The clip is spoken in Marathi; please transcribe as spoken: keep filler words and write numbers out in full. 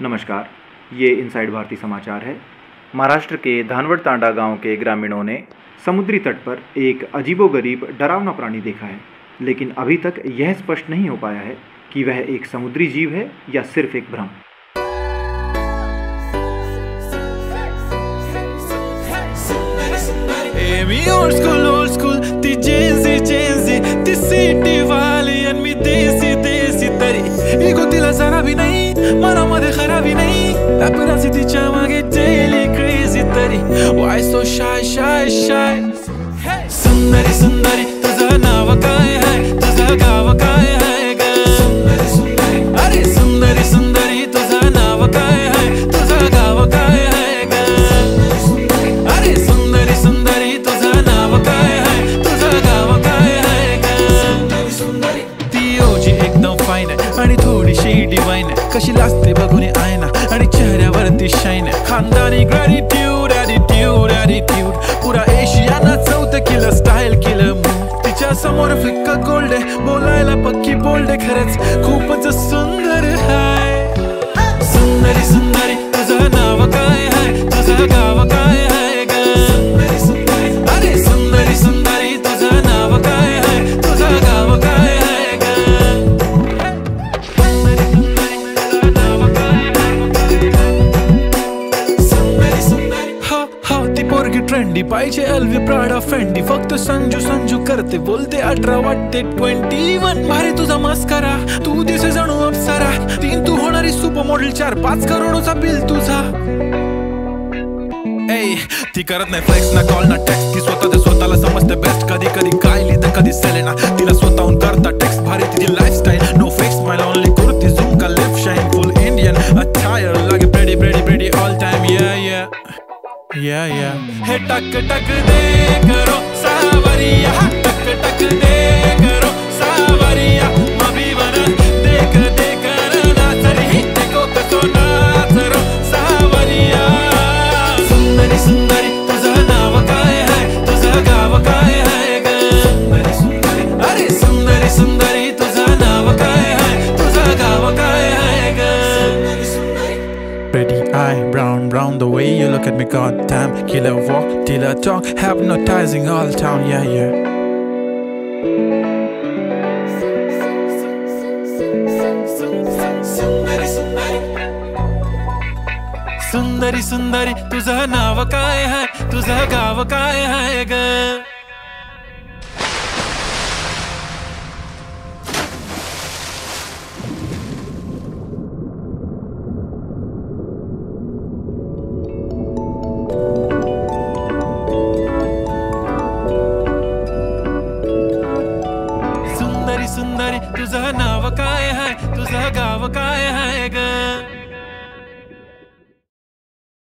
नमस्कार, ये इनसाइड भारती समाचार है। महाराष्ट्र के धानवड तांडा गांव के ग्रामीणों ने समुद्री तट पर एक अजीबोगरीब डरावना प्राणी देखा है, लेकिन अभी तक यह स्पष्ट नहीं हो पाया है कि वह एक समुद्री जीव है या सिर्फ एक भ्रम। Old school, old school, ती जेन्सी जेन्सी, ती सिटी वाली आणि मी देसी देसी तरी इगो तिला जरा भी नाही, मनामध्ये खराबी नाही, पापराची तिच्या मागे daily crazy तरी why so shy shy shy. सुंदरी सुंदरी तुझं नाव काय आहे, तुझं गाव काय आहे ग? सुंदरी सुंदरी अरे सुंदरी सुंदरी तुझं नाव काय आहे, तुझं गाव काय आहे ग? अरे सुंदरी सुंदरी तुझं नाव काय आहे, तुझं गाव काय आहे ग? ती ओजी एकदम फाईन आहे आणि थोडीशी डिवाइन आहे, कशी लाजते बघून आयना आणि चेहऱ्यावरती शाईन आहे. खानदानी ग्रॅटिट्यूड ॲटिट्यूड ॲटिट्यूड पुरा एशियाना चौथं किलं स्टाईल केलं मूव. तिच्या समोर फिक्का गोल्ड आहे, बोलायला पक्की बोल्ड आहे, खरंच खूपच सुंदर आहे. सुंदरी सुंदरी तुझं नाव काय आहे, तुझं गाव काय आहे ग? अरे सुंदरी सुंदरी तुझं नाव काय आहे, तुझं गाव काय आहे ग? हो हो ती पोरगी ट्रेंडी पाहिजे, एलवी प्राडा फेंडी, फक्त संजू संजू करते, बोलते अठरा वाटते ट्वेंटी वन. भारी तुझा मस्करा, तू दिसे जणू अप्सरा, तीन तू होणारी सुपर मॉडेल, चार पाच करोडचा बिल तुझा. ए ती करत नाही फ्लेक्स ना कॉल ना टेक्स्ट, ती स्वतः ते स्वतःला समजते बेस्ट. कधी कधी कायली तर कधी सेलेना, तिला स्वतःहून करता टेक्स्ट. भारी तिची lifestyle, no fake smile only kurti झुम का lip shine, full Indian attire लागे pretty pretty pretty all time. या या या या हे टक टक दे करो सावरिया, टक टक दे करो सावरिया, मभी बना देख देख नाचरी, देखो कसो नाचरो सावरिया. सुंदरी सुंदरी तुझं नाव काय आहे, तुझं गाव काय आहे ग? अरे सुंदरी सुंदरी तुझं नाव काय आहे, तुझं गाव काय आहे ग? Pretty eye, brown, brown, the way you look at me, goddamn. Killer walk, killer talk, hypnotizing all town, yeah, yeah. सुंदरी सुंदरी तुझं नाव काय आहे, तुझं गाव काय आहे ग? सुंदरी सुंदरी तुझं नाव काय आहे, तुझं गाव काय आहे ग?